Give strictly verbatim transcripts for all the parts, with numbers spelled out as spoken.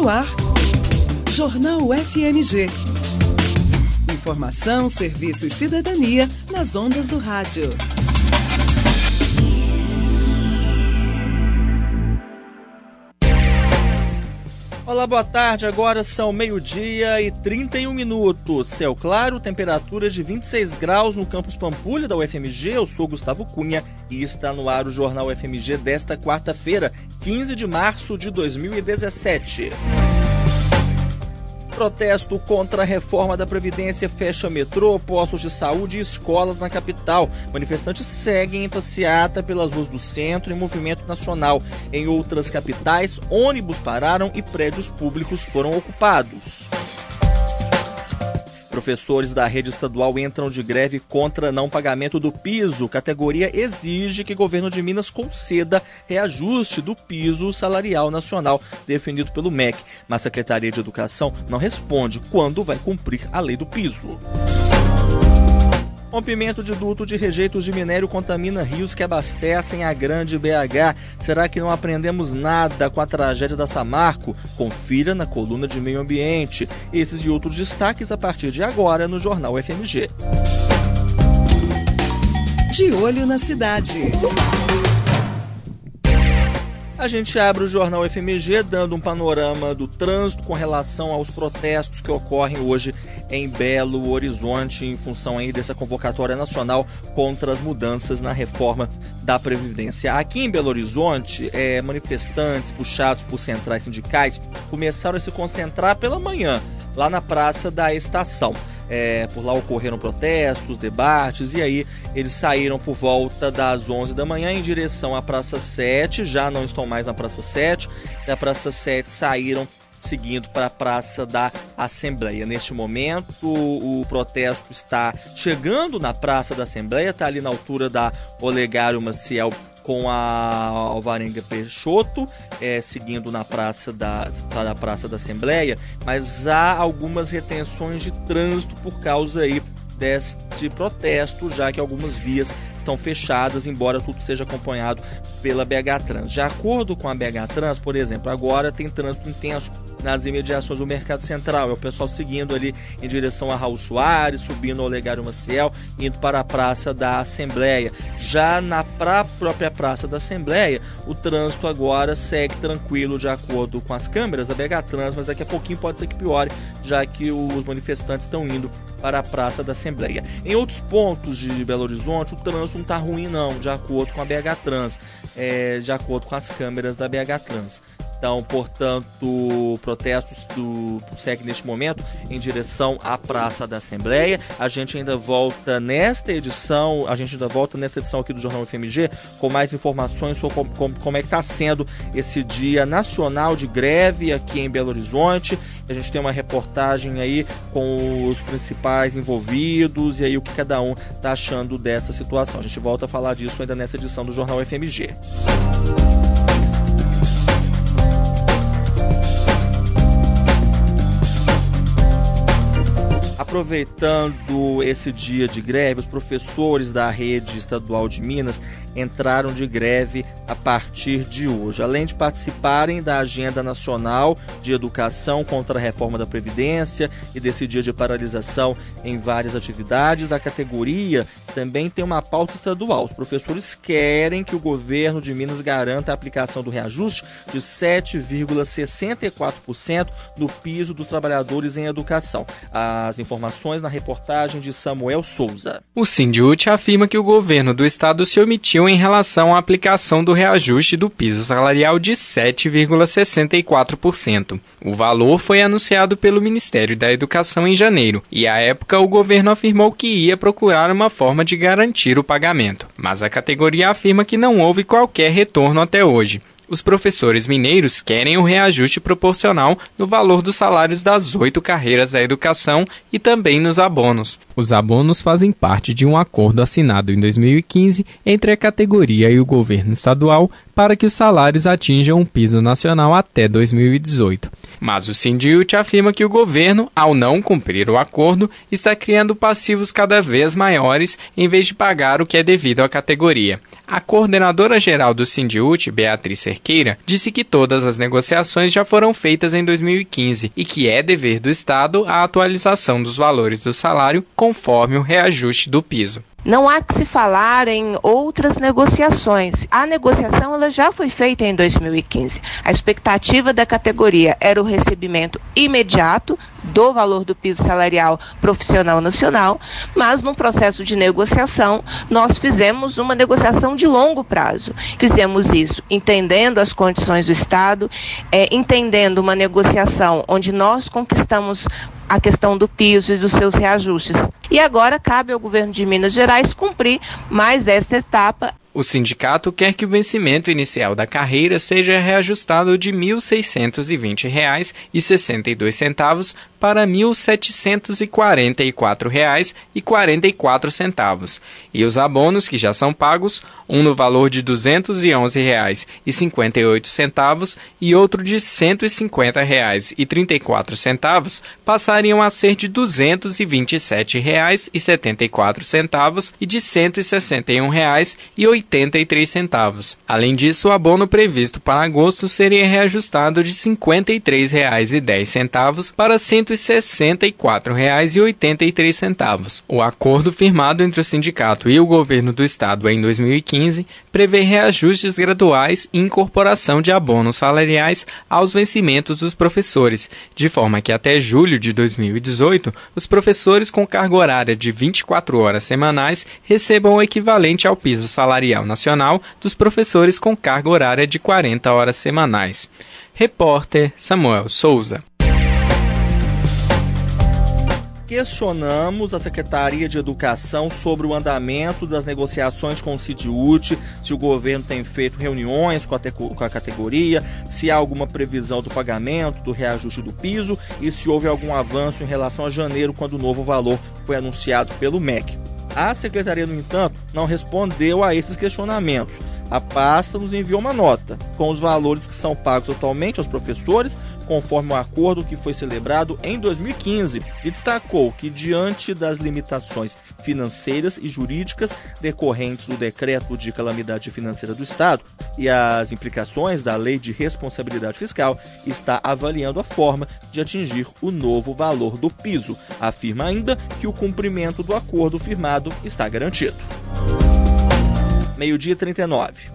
no ar, Jornal F M G. Informação, serviço e cidadania nas ondas do rádio. Olá, boa tarde. Agora são meio-dia e trinta e um minutos. Céu claro, temperatura de vinte e seis graus no campus Pampulha da U F M G. Eu sou Gustavo Cunha e está no ar o Jornal F M G desta quarta-feira, quinze de março de dois mil e dezessete. Protesto contra a reforma da Previdência fecha metrô, postos de saúde e escolas na capital. Manifestantes seguem em passeata pelas ruas do centro e movimento nacional. Em outras capitais, ônibus pararam e prédios públicos foram ocupados. Professores da rede estadual entram de greve contra não pagamento do piso. Categoria exige que o governo de Minas conceda reajuste do piso salarial nacional definido pelo M E C. Mas a Secretaria de Educação não responde quando vai cumprir a lei do piso. Rompimento de duto de rejeitos de minério contamina rios que abastecem a Grande B H. Será que não aprendemos nada com a tragédia da Samarco? Confira na coluna de Meio Ambiente. Esses e outros destaques a partir de agora no Jornal F M G. De olho na cidade. A gente abre o Jornal F M G dando um panorama do trânsito com relação aos protestos que ocorrem hoje em Belo Horizonte, em função aí dessa convocatória nacional contra as mudanças na reforma da Previdência. Aqui em Belo Horizonte, é, manifestantes puxados por centrais sindicais começaram a se concentrar pela manhã, lá na Praça da Estação. É, por lá ocorreram protestos, debates, e aí eles saíram por volta das onze da manhã em direção à Praça sete, já não estão mais na Praça sete, da Praça sete saíram seguindo para a Praça da Assembleia. Neste momento, o protesto está chegando na Praça da Assembleia, está ali na altura da Olegário Maciel com a Alvarenga Peixoto, é, seguindo na praça da, da Praça da Assembleia, mas há algumas retenções de trânsito por causa aí deste protesto, já que algumas vias estão fechadas, embora tudo seja acompanhado pela B H Trans. De acordo com a B H Trans, por exemplo, agora tem trânsito intenso nas imediações do Mercado Central. É o pessoal seguindo ali em direção a Raul Soares, subindo ao Olegário Maciel, indo para a Praça da Assembleia. Já na pra própria Praça da Assembleia, o trânsito agora segue tranquilo de acordo com as câmeras da B H Trans, mas daqui a pouquinho pode ser que piore, já que os manifestantes estão indo para a Praça da Assembleia. Em outros pontos de Belo Horizonte, o trânsito não está ruim não, de acordo com a B H Trans, é, de acordo com as câmeras da B H Trans. Então, portanto, protestos do S E C neste momento em direção à Praça da Assembleia. A gente ainda volta nesta edição, a gente ainda volta nesta edição aqui do Jornal F M G com mais informações sobre como, como, como é que está sendo esse dia nacional de greve aqui em Belo Horizonte. A gente tem uma reportagem aí com os principais envolvidos e aí o que cada um está achando dessa situação. A gente volta a falar disso ainda nessa edição do Jornal F M G. Aproveitando esse dia de greve, os professores da rede estadual de Minas entraram de greve a partir de hoje. Além de participarem da Agenda Nacional de Educação contra a Reforma da Previdência e desse dia de paralisação em várias atividades, a categoria também tem uma pauta estadual. Os professores querem que o governo de Minas garanta a aplicação do reajuste de sete vírgula sessenta e quatro por cento no piso dos trabalhadores em educação. As informações na reportagem de Samuel Souza. O Sindiúti afirma que o governo do estado se omitiu em relação à aplicação do reajuste do piso salarial de sete vírgula sessenta e quatro por cento. O valor foi anunciado pelo Ministério da Educação em janeiro e, à época, o governo afirmou que ia procurar uma forma de garantir o pagamento. Mas a categoria afirma que não houve qualquer retorno até hoje. Os professores mineiros querem o reajuste proporcional no valor dos salários das oito carreiras da educação e também nos abonos. Os abonos fazem parte de um acordo assinado em dois mil e quinze entre a categoria e o governo estadual para que os salários atinjam um piso nacional até dois mil e dezoito. Mas o Sindiúti afirma que o governo, ao não cumprir o acordo, está criando passivos cada vez maiores em vez de pagar o que é devido à categoria. A coordenadora-geral do Sindiúti, Beatriz Cerqueira, disse que todas as negociações já foram feitas em dois mil e quinze e que é dever do Estado a atualização dos valores do salário conforme o reajuste do piso. Não há que se falar em outras negociações. A negociação ela já foi feita em dois mil e quinze. A expectativa da categoria era o recebimento imediato do valor do piso salarial profissional nacional, mas no processo de negociação nós fizemos uma negociação de longo prazo. Fizemos isso entendendo as condições do Estado, é, entendendo uma negociação onde nós conquistamos a questão do piso e dos seus reajustes. E agora cabe ao governo de Minas Gerais cumprir mais essa etapa. O sindicato quer que o vencimento inicial da carreira seja reajustado de mil seiscentos e vinte reais e sessenta e dois centavos para mil setecentos e quarenta e quatro reais e quarenta e quatro centavos. E os abonos que já são pagos, um no valor de duzentos e onze reais e cinquenta e oito centavos e outro de cento e cinquenta reais e trinta e quatro centavos, passariam a ser de duzentos e vinte e sete reais e setenta e quatro centavos e de cento e sessenta e um reais e oitenta e três centavos. Além disso, o abono previsto para agosto seria reajustado de cinquenta e três reais e dez centavos para cento e sessenta e quatro reais e oitenta e três centavos. O acordo firmado entre o sindicato e o governo do estado em dois mil e quinze prevê reajustes graduais e incorporação de abonos salariais aos vencimentos dos professores, de forma que até julho de dois mil e dezoito, os professores com carga horária de vinte e quatro horas semanais recebam o equivalente ao piso salarial nacional dos professores com carga horária de quarenta horas semanais. Repórter Samuel Souza. Questionamos a Secretaria de Educação sobre o andamento das negociações com o Sindiúti, se o governo tem feito reuniões com a, com a categoria, se há alguma previsão do pagamento, do reajuste do piso e se houve algum avanço em relação a janeiro, quando o novo valor foi anunciado pelo M E C. A Secretaria, no entanto, não respondeu a esses questionamentos. A pasta nos enviou uma nota com os valores que são pagos atualmente aos professores, conforme o acordo que foi celebrado em dois mil e quinze, e destacou que, diante das limitações financeiras e jurídicas decorrentes do decreto de calamidade financeira do Estado e as implicações da Lei de Responsabilidade Fiscal, está avaliando a forma de atingir o novo valor do piso. Afirma ainda que o cumprimento do acordo firmado está garantido. Meio-dia e trinta e nove.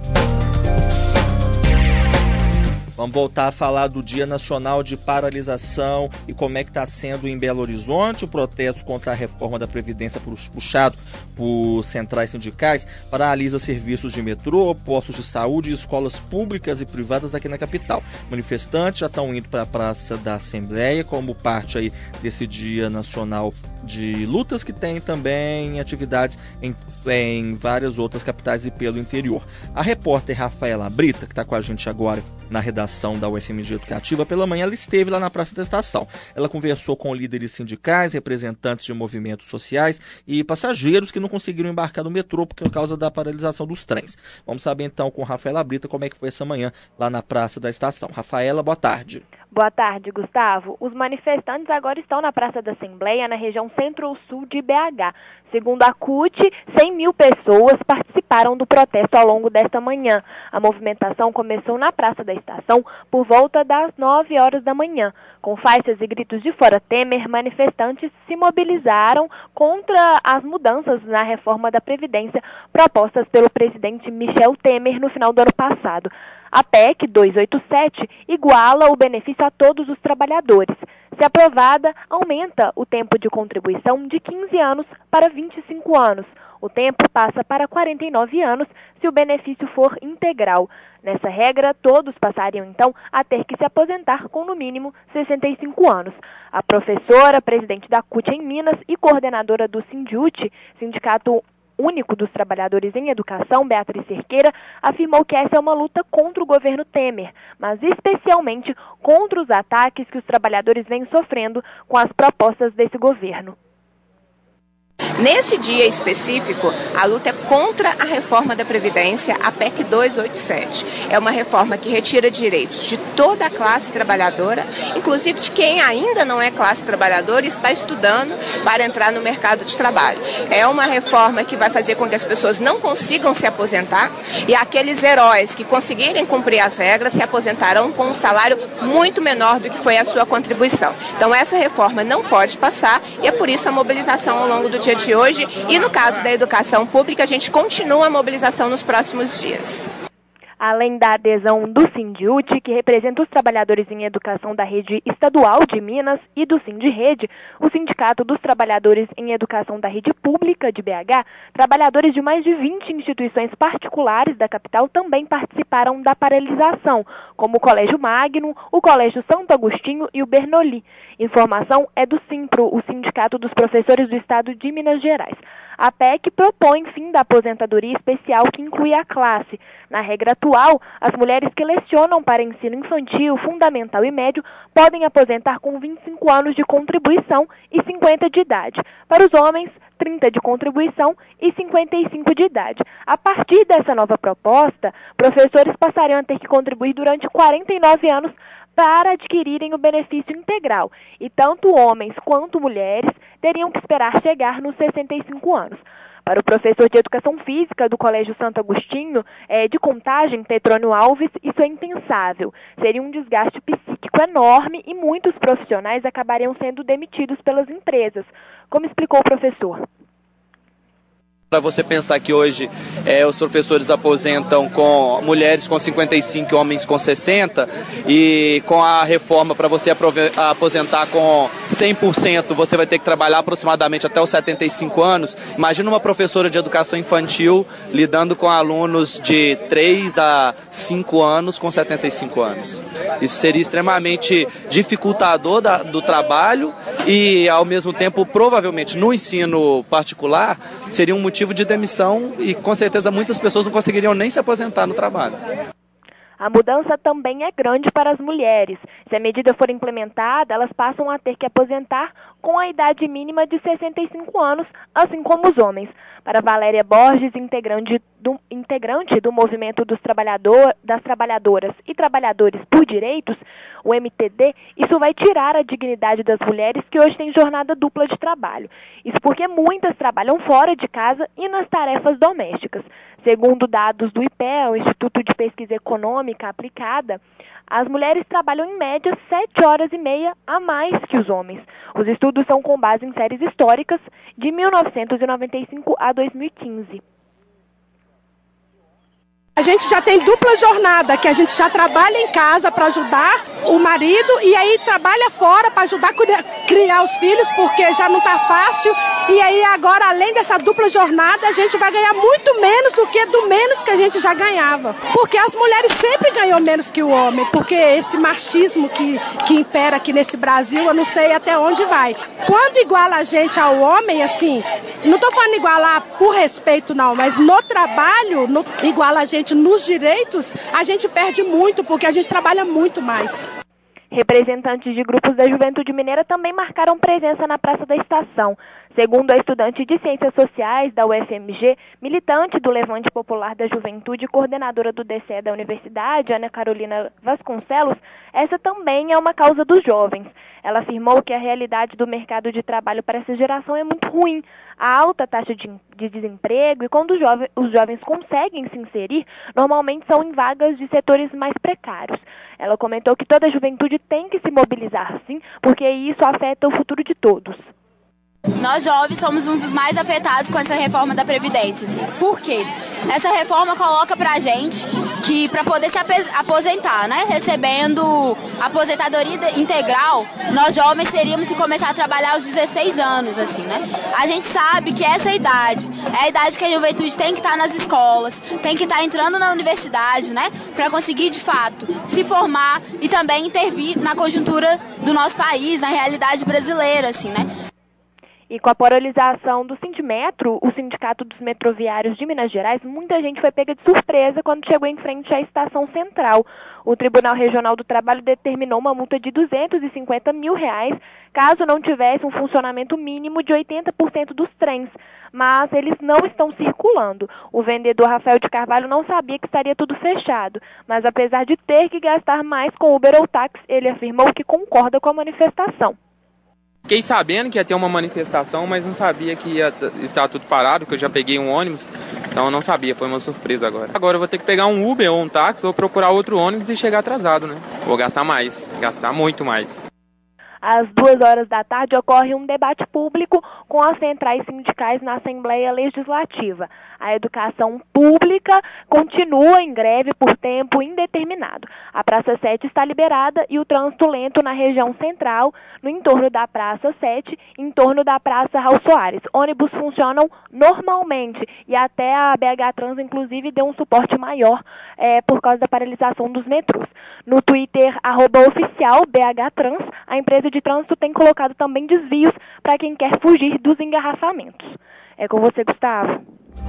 Vamos voltar a falar do Dia Nacional de Paralisação e como é que está sendo em Belo Horizonte o protesto contra a reforma da Previdência puxado por centrais sindicais paralisa serviços de metrô, postos de saúde e escolas públicas e privadas aqui na capital. Manifestantes já estão indo para a Praça da Assembleia como parte aí desse Dia Nacional de lutas que tem também atividades em, em várias outras capitais e pelo interior. A repórter Rafaela Brita, que está com a gente agora na redação da U F M G Educativa, pela manhã ela esteve lá na Praça da Estação. Ela conversou com líderes sindicais, representantes de movimentos sociais e passageiros que não conseguiram embarcar no metrô por causa da paralisação dos trens. Vamos saber então com Rafaela Brita como é que foi essa manhã lá na Praça da Estação. Rafaela, boa tarde. Boa tarde, Gustavo. Os manifestantes agora estão na Praça da Assembleia, na região centro-sul de B H. Segundo a C U T, cem mil pessoas participaram do protesto ao longo desta manhã. A movimentação começou na Praça da Estação por volta das nove horas da manhã. Com faixas e gritos de fora Temer, manifestantes se mobilizaram contra as mudanças na reforma da Previdência propostas pelo presidente Michel Temer no final do ano passado. A P E C duzentos e oitenta e sete iguala o benefício a todos os trabalhadores. Se aprovada, aumenta o tempo de contribuição de quinze anos para vinte e cinco anos. O tempo passa para quarenta e nove anos se o benefício for integral. Nessa regra, todos passariam então a ter que se aposentar com no mínimo sessenta e cinco anos. A professora, presidente da C U T em Minas e coordenadora do Sindiúti, Sindicato Único dos Trabalhadores em Educação, Beatriz Cerqueira, afirmou que essa é uma luta contra o governo Temer, mas especialmente contra os ataques que os trabalhadores vêm sofrendo com as propostas desse governo. Nesse dia específico, a luta é contra a reforma da Previdência, a P E C duzentos e oitenta e sete. É uma reforma que retira direitos de toda a classe trabalhadora, inclusive de quem ainda não é classe trabalhadora e está estudando para entrar no mercado de trabalho. É uma reforma que vai fazer com que as pessoas não consigam se aposentar e aqueles heróis que conseguirem cumprir as regras se aposentarão com um salário muito menor do que foi a sua contribuição. Então essa reforma não pode passar e é por isso a mobilização ao longo do dia de hoje, e no caso da educação pública, a gente continua a mobilização nos próximos dias. Além da adesão do Sindiúti, que representa os trabalhadores em educação da rede estadual de Minas, e do Sindirrede, o Sindicato dos Trabalhadores em Educação da Rede Pública de B H, trabalhadores de mais de vinte instituições particulares da capital também participaram da paralisação, como o Colégio Magno, o Colégio Santo Agostinho e o Bernoulli. Informação é do Simpro, o Sindicato dos Professores do Estado de Minas Gerais. A P E C propõe fim da aposentadoria especial que inclui a classe. Na regra atual, as mulheres que lecionam para ensino infantil, fundamental e médio podem aposentar com vinte e cinco anos de contribuição e cinquenta de idade. Para os homens, trinta de contribuição e cinquenta e cinco de idade. A partir dessa nova proposta, professores passariam a ter que contribuir durante quarenta e nove anos para adquirirem o benefício integral, e tanto homens quanto mulheres teriam que esperar chegar nos sessenta e cinco anos. Para o professor de Educação Física do Colégio Santo Agostinho, é, de Contagem, Petrônio Alves, isso é impensável. Seria um desgaste psíquico enorme e muitos profissionais acabariam sendo demitidos pelas empresas, como explicou o professor. Para você pensar que hoje é, os professores aposentam com mulheres com cinquenta e cinco e homens com sessenta, e com a reforma para você aposentar com cem por cento você vai ter que trabalhar aproximadamente até os setenta e cinco anos. Imagina uma professora de educação infantil lidando com alunos de três a cinco anos com setenta e cinco anos. Isso seria extremamente dificultador da, do trabalho e, ao mesmo tempo, provavelmente no ensino particular, seria um motivo de demissão e, com certeza, muitas pessoas não conseguiriam nem se aposentar no trabalho. A mudança também é grande para as mulheres. Se a medida for implementada, elas passam a ter que aposentar com a idade mínima de sessenta e cinco anos, assim como os homens. Para Valéria Borges, integrante do, integrante do Movimento dos Trabalhador, das Trabalhadoras e Trabalhadores por Direitos, o M T D, isso vai tirar a dignidade das mulheres que hoje têm jornada dupla de trabalho. Isso porque muitas trabalham fora de casa e nas tarefas domésticas. Segundo dados do I P E A, o Instituto de Pesquisa Econômica Aplicada, as mulheres trabalham em média sete horas e meia a mais que os homens. Os estudos são com base em séries históricas de mil novecentos e noventa e cinco a dois mil e quinze. A gente já tem dupla jornada, que a gente já trabalha em casa para ajudar o marido e aí trabalha fora para ajudar a criar os filhos, porque já não está fácil. E aí agora, além dessa dupla jornada, a gente vai ganhar muito menos do que do menos que a gente já ganhava. Porque as mulheres sempre ganham menos que o homem, porque esse machismo que, que impera aqui nesse Brasil, eu não sei até onde vai. Quando iguala a gente ao homem, assim, não estou falando igualar por respeito não, mas no trabalho, no, iguala a gente nos direitos, a gente perde muito, porque a gente trabalha muito mais. Representantes de grupos da Juventude Mineira também marcaram presença na Praça da Estação. Segundo a estudante de Ciências Sociais da U F M G, militante do Levante Popular da Juventude e coordenadora do D C E da Universidade, Ana Carolina Vasconcelos, essa também é uma causa dos jovens. Ela afirmou que a realidade do mercado de trabalho para essa geração é muito ruim. A alta taxa de, de desemprego e quando os jovens, os jovens conseguem se inserir, normalmente são em vagas de setores mais precários. Ela comentou que toda a juventude tem que se mobilizar, sim, porque isso afeta o futuro de todos. Nós jovens somos um dos mais afetados com essa reforma da Previdência. Assim. Por quê? Essa reforma coloca pra gente que para poder se aposentar, né, recebendo aposentadoria integral, nós jovens teríamos que começar a trabalhar aos dezesseis anos, assim, né? A gente sabe que essa idade é a idade que a juventude tem que estar nas escolas, tem que estar entrando na universidade, né, para conseguir de fato se formar e também intervir na conjuntura do nosso país, na realidade brasileira, assim, né? E com a paralisação do Sindimetro, o Sindicato dos Metroviários de Minas Gerais, muita gente foi pega de surpresa quando chegou em frente à Estação Central. O Tribunal Regional do Trabalho determinou uma multa de duzentos e cinquenta mil reais, caso não tivesse um funcionamento mínimo de oitenta por cento dos trens. Mas eles não estão circulando. O vendedor Rafael de Carvalho não sabia que estaria tudo fechado, mas apesar de ter que gastar mais com Uber ou táxi, ele afirmou que concorda com a manifestação. Fiquei sabendo que ia ter uma manifestação, mas não sabia que ia estar tudo parado, porque eu já peguei um ônibus, então eu não sabia, foi uma surpresa agora. Agora eu vou ter que pegar um Uber ou um táxi ou procurar outro ônibus e chegar atrasado, né? Vou gastar mais, gastar muito mais. Às duas horas da tarde ocorre um debate público com as centrais sindicais na Assembleia Legislativa. A educação pública continua em greve por tempo indeterminado. A Praça sete está liberada e o trânsito lento na região central, no entorno da Praça sete, em torno da Praça Raul Soares. Ônibus funcionam normalmente e até a B H Trans, inclusive, deu um suporte maior é, por causa da paralisação dos metrôs. No Twitter, arroba oficial B H Trans, a empresa de trânsito tem colocado também desvios para quem quer fugir dos engarrafamentos. É com você, Gustavo.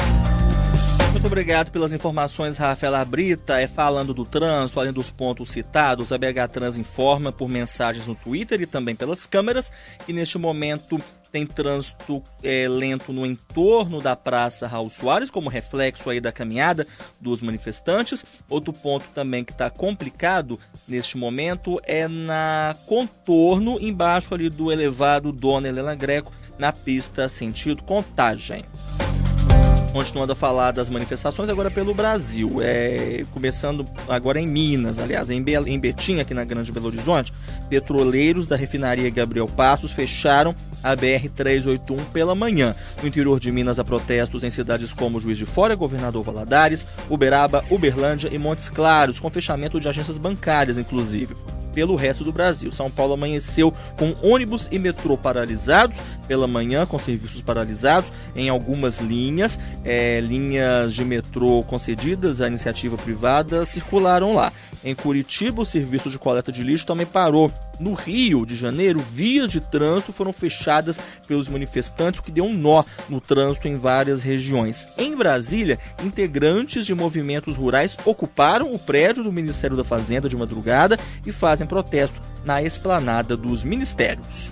Muito obrigado pelas informações, Rafaela Brita. É falando do trânsito, além dos pontos citados, a B H Trans informa por mensagens no Twitter e também pelas câmeras que neste momento tem trânsito é, lento no entorno da Praça Raul Soares, como reflexo aí da caminhada dos manifestantes. Outro ponto também que está complicado neste momento é na contorno, embaixo ali do elevado Dona Helena Greco, na pista sentido Contagem. Continuando a falar das manifestações agora pelo Brasil, é, começando agora em Minas, aliás, em, Be- em Betim, aqui na Grande Belo Horizonte, petroleiros da refinaria Gabriel Passos fecharam a B R trezentos e oitenta e um pela manhã. No interior de Minas há protestos em cidades como Juiz de Fora, Governador Valadares, Uberaba, Uberlândia e Montes Claros, com fechamento de agências bancárias, inclusive. Pelo resto do Brasil, São Paulo amanheceu com ônibus e metrô paralisados pela manhã, com serviços paralisados em algumas linhas. É, linhas de metrô concedidas à iniciativa privada circularam lá. Em Curitiba, o serviço de coleta de lixo também parou. No Rio de Janeiro, vias de trânsito foram fechadas pelos manifestantes, o que deu um nó no trânsito em várias regiões. Em Brasília, integrantes de movimentos rurais ocuparam o prédio do Ministério da Fazenda de madrugada e fazem protesto na esplanada dos ministérios.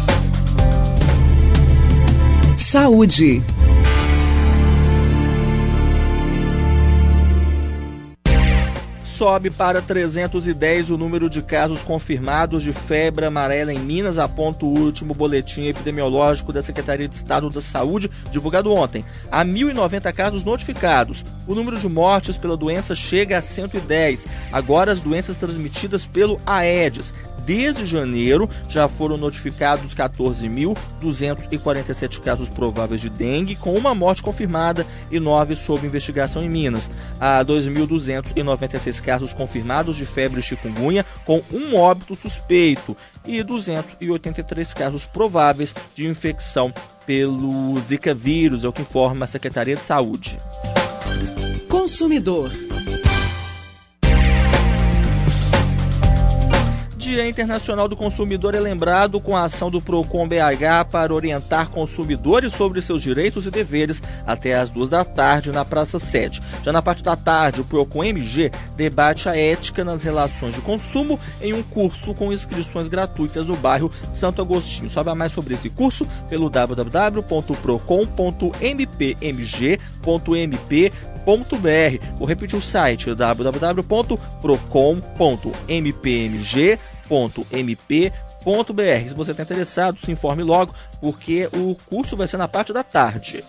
Saúde. Sobe para trezentos e dez o número de casos confirmados de febre amarela em Minas, aponta o último boletim epidemiológico da Secretaria de Estado da Saúde, divulgado ontem. Há mil e noventa casos notificados. O número de mortes pela doença chega a cento e dez. Agora, as doenças transmitidas pelo Aedes. Desde janeiro, já foram notificados quatorze mil duzentos e quarenta e sete casos prováveis de dengue, com uma morte confirmada e nove sob investigação em Minas. Há dois mil duzentos e noventa e seis casos confirmados de febre chikungunya, com um óbito suspeito, e duzentos e oitenta e três casos prováveis de infecção pelo Zika vírus, é o que informa a Secretaria de Saúde. Consumidor. Dia Internacional do Consumidor é lembrado com a ação do Procon B H para orientar consumidores sobre seus direitos e deveres até às duas da tarde na Praça sete. Já na parte da tarde, o Procon M G debate a ética nas relações de consumo em um curso com inscrições gratuitas no bairro Santo Agostinho. Saiba mais sobre esse curso pelo w w w ponto procon ponto m p m g ponto m p ponto b r. Vou repetir o site w w w ponto procon ponto m p m g ponto m p ponto b r. Se você está interessado, se informe logo, porque o curso vai ser na parte da tarde.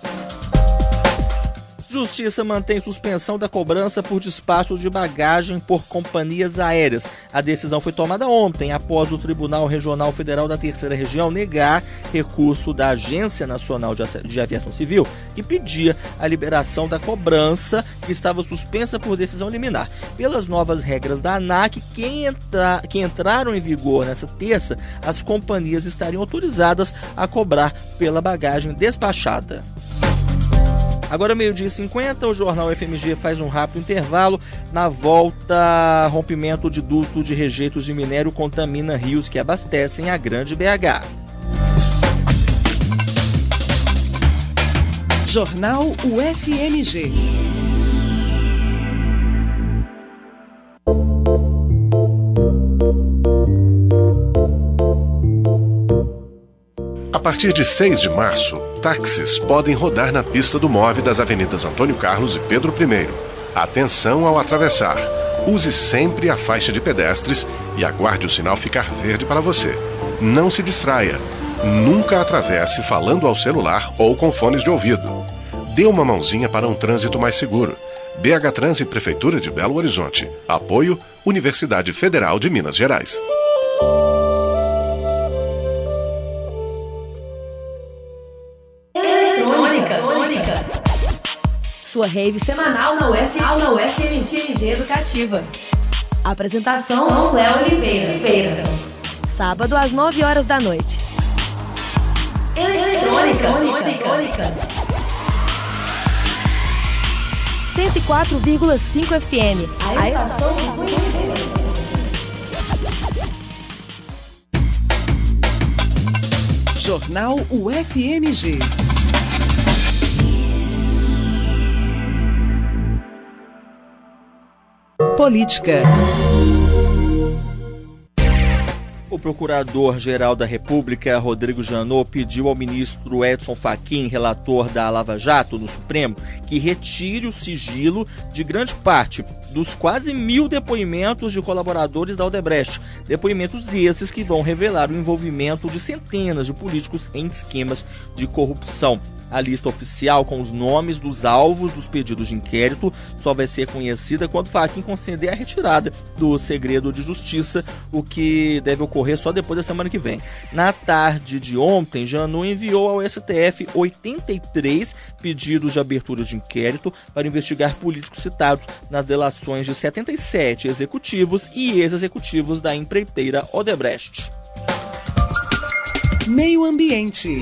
Justiça mantém suspensão da cobrança por despacho de bagagem por companhias aéreas. A decisão foi tomada ontem, após o Tribunal Regional Federal da Terceira Região negar recurso da Agência Nacional de Aviação Civil, que pedia a liberação da cobrança, que estava suspensa por decisão liminar. Pelas novas regras da ANAC, quem entra, que entraram em vigor nessa terça, as companhias estariam autorizadas a cobrar pela bagagem despachada. Agora, meio-dia e cinquenta, o Jornal F M G faz um rápido intervalo. Na volta, rompimento de duto de rejeitos de minério contamina rios que abastecem a Grande B H. Jornal U F M G. A partir de seis de março, táxis podem rodar na pista do M O V das avenidas Antônio Carlos e Pedro I. Atenção ao atravessar. Use sempre a faixa de pedestres e aguarde o sinal ficar verde para você. Não se distraia. Nunca atravesse falando ao celular ou com fones de ouvido. Dê uma mãozinha para um trânsito mais seguro. B H Trans e Prefeitura de Belo Horizonte. Apoio Universidade Federal de Minas Gerais. Sua rave semanal na U F, na U F M G Educativa. Apresentação Léo Oliveira. Sábado às nove horas da noite. Eletrônica. Eletrônica. cento e quatro vírgula cinco F M. A estação do conhecimento. Jornal U F M G. Política. O Procurador-Geral da República, Rodrigo Janot, pediu ao ministro Edson Fachin, relator da Lava Jato no Supremo, que retire o sigilo de grande parte dos quase mil depoimentos de colaboradores da Odebrecht. Depoimentos esses que vão revelar o envolvimento de centenas de políticos em esquemas de corrupção. A lista oficial com os nomes dos alvos dos pedidos de inquérito só vai ser conhecida quando Fachin conceder a retirada do segredo de justiça, o que deve ocorrer só depois da semana que vem. Na tarde de ontem, Janot enviou ao S T F oitenta e três pedidos de abertura de inquérito para investigar políticos citados nas delações de setenta e sete executivos e ex-executivos da empreiteira Odebrecht. Meio Ambiente.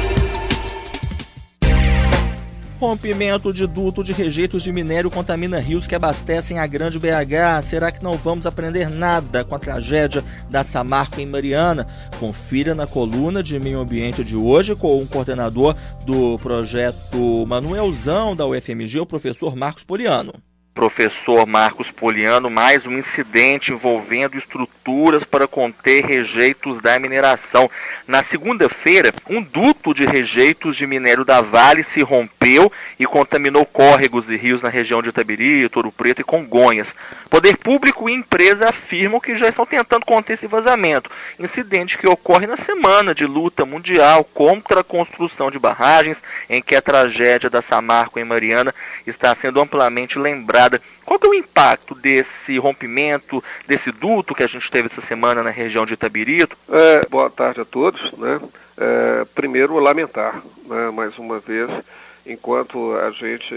Rompimento de duto de rejeitos de minério contamina rios que abastecem a Grande B H. Será que não vamos aprender nada com a tragédia da Samarco em Mariana? Confira na coluna de Meio Ambiente de hoje com o coordenador do projeto Manuelzão da U F M G, o professor Marcos Poliano. Professor Marcos Poliano, mais um incidente envolvendo estruturas para conter rejeitos da mineração. Na segunda-feira, um duto de rejeitos de minério da Vale se rompeu e contaminou córregos e rios na região de Itabiri, Touro Preto e Congonhas. Poder público e empresa afirmam que já estão tentando conter esse vazamento. Incidente que ocorre na semana de luta mundial contra a construção de barragens, em que a tragédia da Samarco em Mariana está sendo amplamente lembrada. Qual que é o impacto desse rompimento, desse duto que a gente teve essa semana na região de Itabirito? É, boa tarde a todos. Né? É, primeiro, lamentar, né, mais uma vez, enquanto a gente,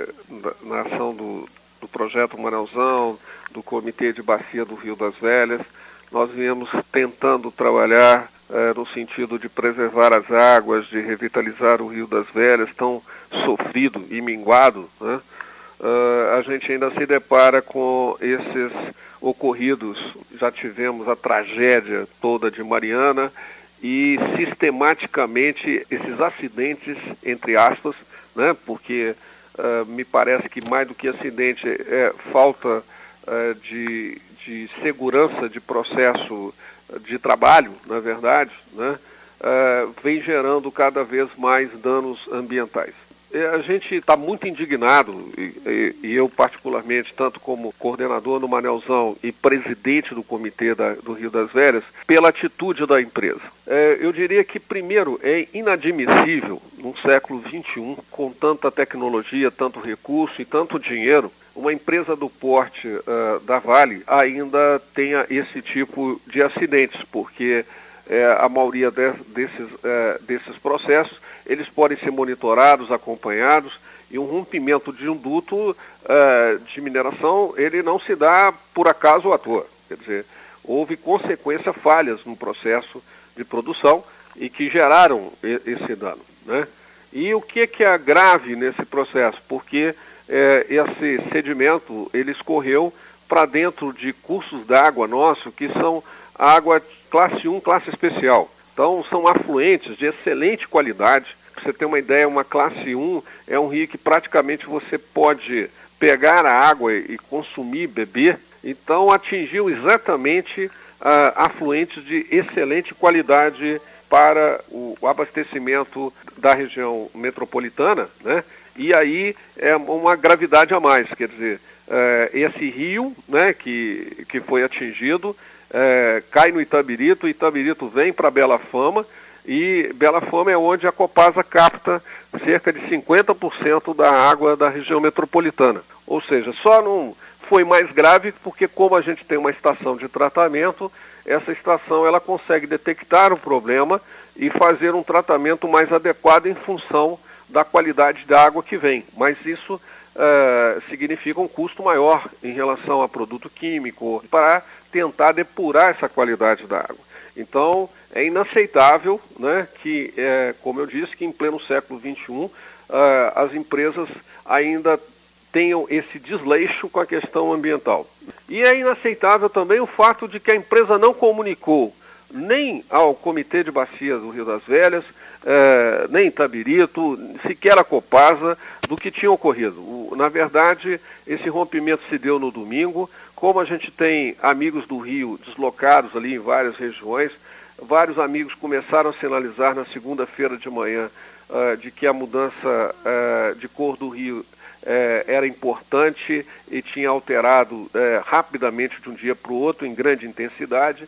na ação do, do projeto Manuelzão, do Comitê de Bacia do Rio das Velhas, nós viemos tentando trabalhar é, no sentido de preservar as águas, de revitalizar o Rio das Velhas, tão sofrido e minguado, né? Uh, a gente ainda se depara com esses ocorridos. Já tivemos a tragédia toda de Mariana e sistematicamente esses acidentes, entre aspas, né, porque uh, me parece que mais do que acidente é falta uh, de, de segurança de processo de trabalho, na verdade, né, uh, vem gerando cada vez mais danos ambientais. A gente está muito indignado, e, e, e eu particularmente, tanto como coordenador no Manuelzão e presidente do Comitê da, do Rio das Velhas, pela atitude da empresa. É, eu diria que, primeiro, é inadmissível, num século vinte e um, com tanta tecnologia, tanto recurso e tanto dinheiro, uma empresa do porte uh, da Vale ainda tenha esse tipo de acidentes, porque é, a maioria de, desses, uh, desses processos eles podem ser monitorados, acompanhados, e um rompimento de um duto uh, de mineração, ele não se dá por acaso ou à toa. Quer dizer, houve consequências falhas no processo de produção e que geraram esse dano, né? E o que, que é grave nesse processo? Porque eh, esse sedimento, ele escorreu para dentro de cursos d'água nosso, que são água classe um, classe especial. Então, são afluentes de excelente qualidade, Para você ter uma ideia, uma classe um é um rio que praticamente você pode pegar a água e consumir, beber. Então atingiu exatamente uh, afluentes de excelente qualidade para o abastecimento da região metropolitana, né? E aí é uma gravidade a mais, quer dizer, uh, esse rio, né, que, que foi atingido, uh, cai no Itabirito, o Itabirito vem para Bela Fama, e Bela Fama é onde a Copasa capta cerca de cinquenta por cento da água da região metropolitana. Ou seja, só não foi mais grave porque, como a gente tem uma estação de tratamento, essa estação ela consegue detectar o problema e fazer um tratamento mais adequado em função da qualidade da água que vem. Mas isso uh, significa um custo maior em relação a produto químico para tentar depurar essa qualidade da água. Então, é inaceitável, né, que, é, como eu disse, que em pleno século vinte e um, uh, as empresas ainda tenham esse desleixo com a questão ambiental. E é inaceitável também o fato de que a empresa não comunicou nem ao Comitê de Bacias do Rio das Velhas, eh, nem Itabirito, sequer a Copasa, do que tinha ocorrido. O, na verdade, esse rompimento se deu no domingo. Como a gente tem amigos do Rio deslocados ali em várias regiões, vários amigos começaram a sinalizar na segunda-feira de manhã uh, de que a mudança uh, de cor do rio uh, era importante e tinha alterado uh, rapidamente de um dia para o outro, em grande intensidade,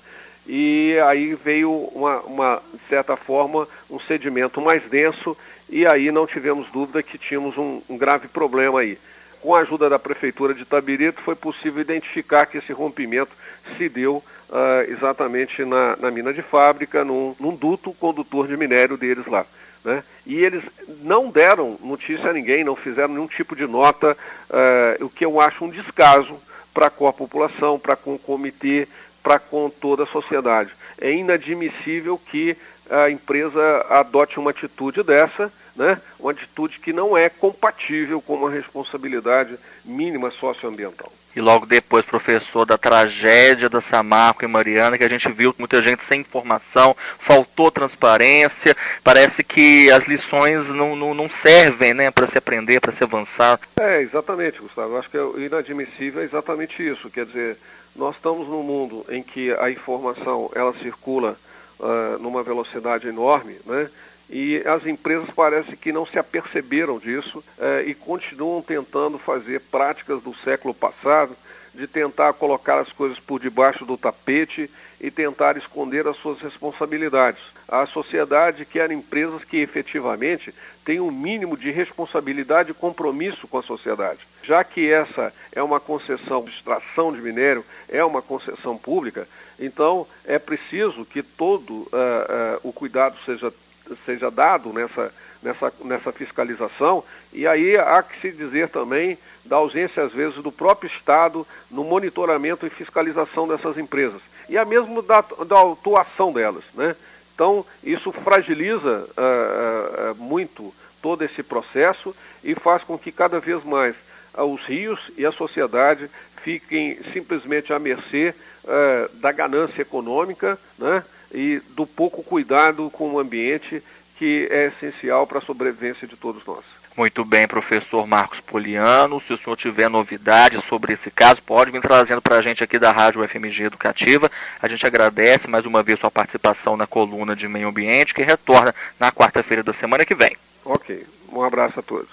e aí veio, uma, uma, de certa forma, um sedimento mais denso, e aí não tivemos dúvida que tínhamos um, um grave problema aí. Com a ajuda da Prefeitura de Itabirito, foi possível identificar que esse rompimento se deu uh, exatamente na, na mina de fábrica, num, num duto condutor de minério deles lá, né? E eles não deram notícia a ninguém, não fizeram nenhum tipo de nota, uh, o que eu acho um descaso para com a população, para com o comitê, para com toda a sociedade. É inadmissível que a empresa adote uma atitude dessa, né? Uma atitude que não é compatível com uma responsabilidade mínima socioambiental. E logo depois, professor, da tragédia da Samarco e Mariana, que a gente viu muita gente sem informação, faltou transparência, parece que as lições não, não, não servem, né, para se aprender, para se avançar. É, exatamente, Gustavo. Eu acho que é inadmissível é exatamente isso. Quer dizer, nós estamos num mundo em que a informação ela circula uh, numa velocidade enorme, né? E as empresas parecem que não se aperceberam disso eh, e continuam tentando fazer práticas do século passado, de tentar colocar as coisas por debaixo do tapete e tentar esconder as suas responsabilidades. A sociedade quer empresas que efetivamente tenham um mínimo de responsabilidade e compromisso com a sociedade. Já que essa é uma concessão de extração de minério, é uma concessão pública, então é preciso que todo uh, uh, o cuidado seja seja dado nessa, nessa, nessa fiscalização, e aí há que se dizer também da ausência, às vezes, do próprio Estado no monitoramento e fiscalização dessas empresas, e a mesmo da, da atuação delas, né? Então, isso fragiliza uh, uh, muito todo esse processo e faz com que cada vez mais uh, os rios e a sociedade fiquem simplesmente à mercê uh, da ganância econômica, né? E do pouco cuidado com o ambiente, que é essencial para a sobrevivência de todos nós. Muito bem, professor Marcos Poliano. Se o senhor tiver novidades sobre esse caso, pode vir trazendo para a gente aqui da Rádio U F M G Educativa. A gente agradece mais uma vez sua participação na coluna de Meio Ambiente, que retorna na quarta-feira da semana que vem. Ok, um abraço a todos.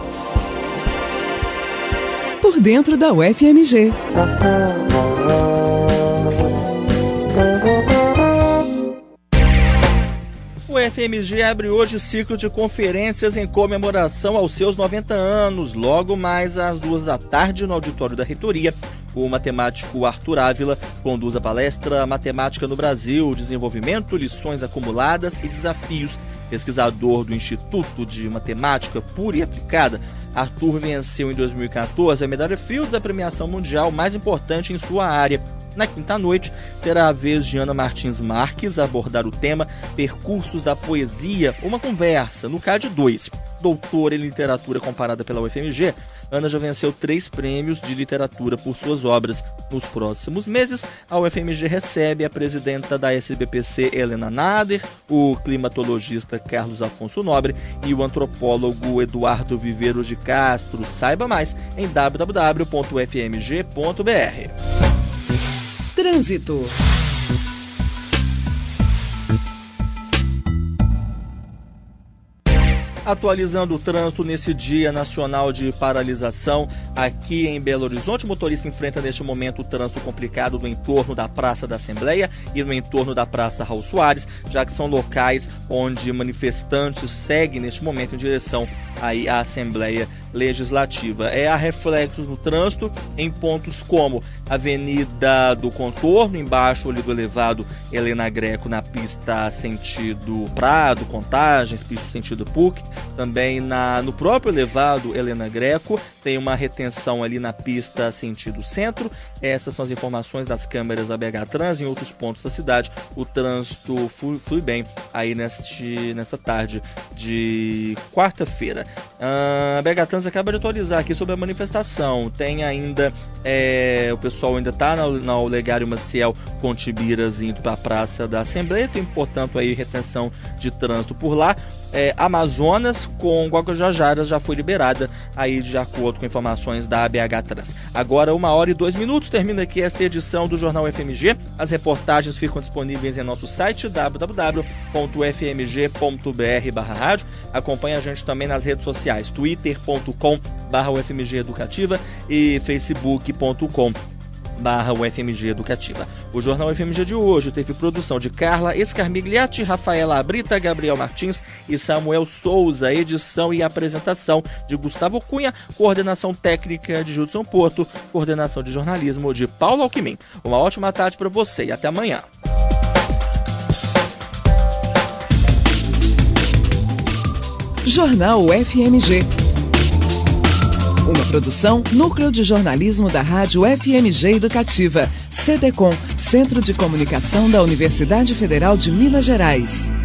Por dentro da U F M G. O U F M G abre hoje ciclo de conferências em comemoração aos seus noventa anos. Logo mais às duas da tarde, no auditório da reitoria, o matemático Arthur Ávila conduz a palestra Matemática no Brasil, Desenvolvimento, Lições Acumuladas e Desafios. Pesquisador do Instituto de Matemática Pura e Aplicada, Arthur venceu em dois mil e quatorze a medalha Fields, a premiação mundial mais importante em sua área. Na quinta-noite, será a vez de Ana Martins Marques abordar o tema Percursos da Poesia, uma conversa, no C A D dois. Doutora em Literatura comparada pela U F M G, Ana já venceu três prêmios de literatura por suas obras. Nos próximos meses, a U F M G recebe a presidenta da S B P C, Helena Nader, o climatologista Carlos Afonso Nobre e o antropólogo Eduardo Viveiros de Castro. Saiba mais em w w w ponto u f m g ponto b r. Trânsito. Atualizando o trânsito nesse dia nacional de paralisação aqui em Belo Horizonte, o motorista enfrenta neste momento o trânsito complicado no entorno da Praça da Assembleia e no entorno da Praça Raul Soares, já que são locais onde manifestantes seguem neste momento em direção aí à Assembleia Legislativa. É a reflexos no trânsito em pontos como Avenida do Contorno, embaixo ali do elevado Helena Greco, na pista sentido Prado, Contagens, pista sentido P U C. Também na, no próprio elevado Helena Greco tem uma retenção ali na pista sentido centro. Essas são as informações das câmeras da B H Trans. Em outros pontos da cidade, o trânsito flui, flui bem aí neste, nesta tarde de quarta-feira. A B H Trans acaba de atualizar aqui sobre a manifestação. Tem ainda, é, o pessoal ainda está na, na Olegário Maciel com Tibiras indo para a Praça da Assembleia. Tem, portanto, aí retenção de trânsito por lá. É, Amazonas com Guajajaras já foi liberada aí de acordo com informações da B H Trans. Agora uma hora e dois minutos, termina aqui esta edição do Jornal F M G. As reportagens ficam disponíveis em nosso site w w w ponto u f m g ponto b r barra rádio. Acompanhe a gente também nas redes sociais, twitter ponto com barra u f m g educativa e facebook ponto com barra U F M G Educativa. O Jornal F M G de hoje teve produção de Carla Escarmigliati, Rafaela Abrita, Gabriel Martins e Samuel Souza, edição e apresentação de Gustavo Cunha, coordenação técnica de Judson Porto, coordenação de jornalismo de Paulo Alquimim. Uma ótima tarde para você e até amanhã. Jornal F M G. Uma produção Núcleo de Jornalismo da Rádio F M G Educativa. C D C O M, Centro de Comunicação da Universidade Federal de Minas Gerais.